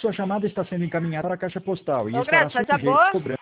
sua chamada está sendo encaminhada para a caixa postal e Ô, estará Graça, faz a sujeito boa. cobrança.